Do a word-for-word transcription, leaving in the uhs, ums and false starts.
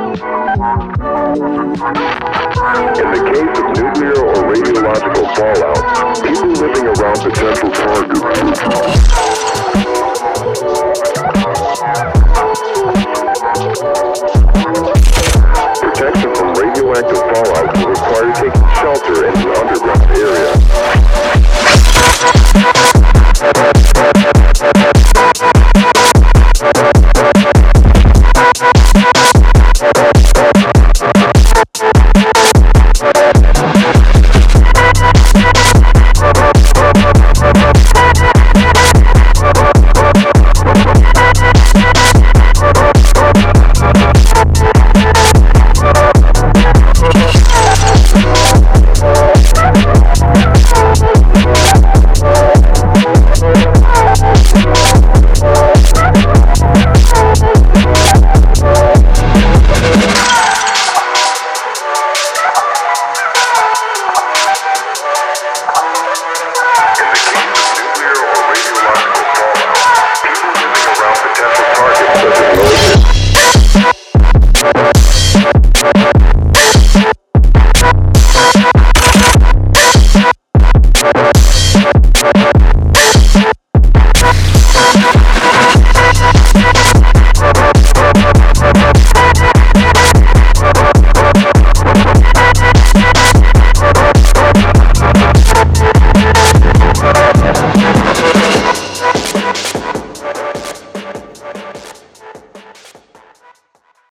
In the case of nuclear or radiological fallout, people living around potential targets. Protection from radioactive fallout will require taking shelter in an underground area.